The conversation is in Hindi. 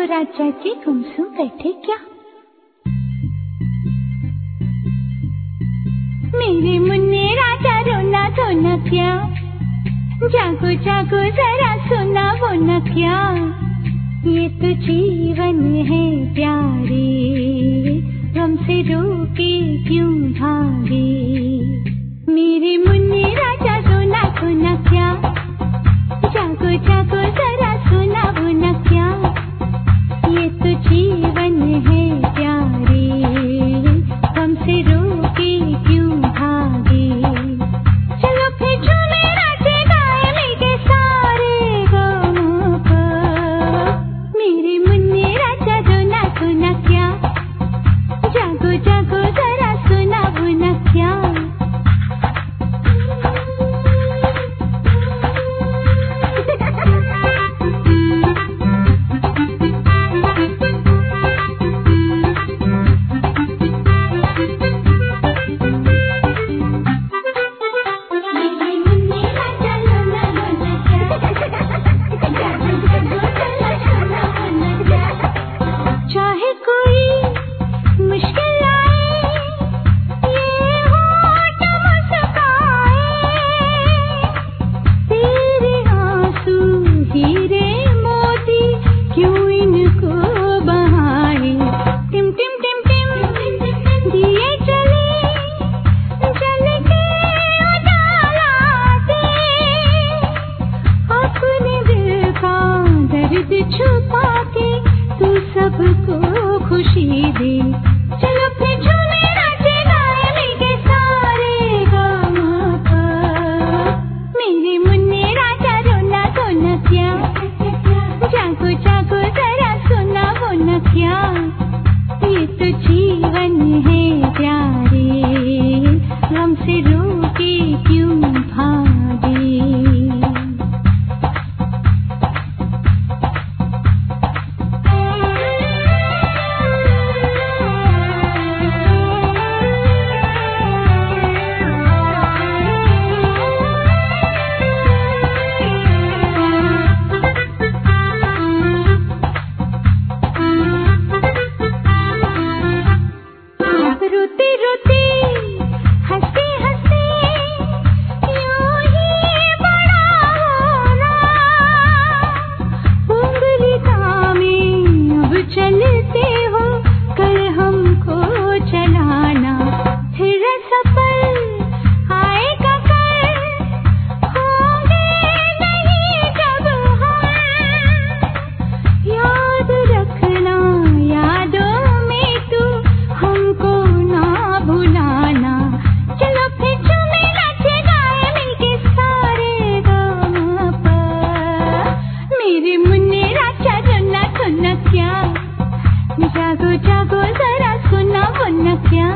राजा जी गुमसुम बैठे क्या? मेरे मुन्ने राजा रोना धोना क्या? जागो जागो जरा सुना वो न क्या? ये तो जीवन है प्यारे, गम से रोके क्यों भागे? मेरे मुन्ने राजा रोना धोना क्या? जागो जागो जरा सुना वो न क्या? ये तो जीवन है प्यारे, गम से रोके क्यों भागे? चलो फिर झूमे नाचे गाए मेरे सारे गाँव पर। मेरे मुन्ने राजा रोना धोना क्या? जागो जागो जरा सुना वो न क्या? चाहे कोई मुश्किल आए, ये होठ मुस्काए, तेरे आंसू हीरे मोती क्यों इनको बहाए? टिम टिम टिम टिम दिए चले, जल के उजाला दे, अपने दिल का दर्द छुपा के तू सबको खुशी दे। चलो फिर झूमे नाचे गाए मेरे सारे गाँव पर। मेरे मुन्ने राजा रोना धोना क्या? जागो जागो जरा सुना वो न क्या? ये तो जीवन है प्यारे, गम से रोके क्यों भागे? रोते रोते हंसते हंसते यूं ही बड़ा होना, उंगली थामे अब चलते हो, कल हमको चलाना। फिर सफल आएगा कल, होंगे नहीं जब हम, याद रखना यादों में तू हमको ना भुलाना। चलो फिर झूमे नाचे गाए मिलके सारे गाँव पर। मेरे मुन्ने राजा रोना धोना क्या? जागो जागो जरा सुना वो न क्या?